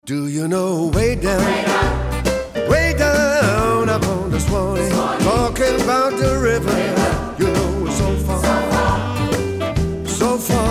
Do you know way down up on the Swanee, talking about the river, you know it's so far, so far.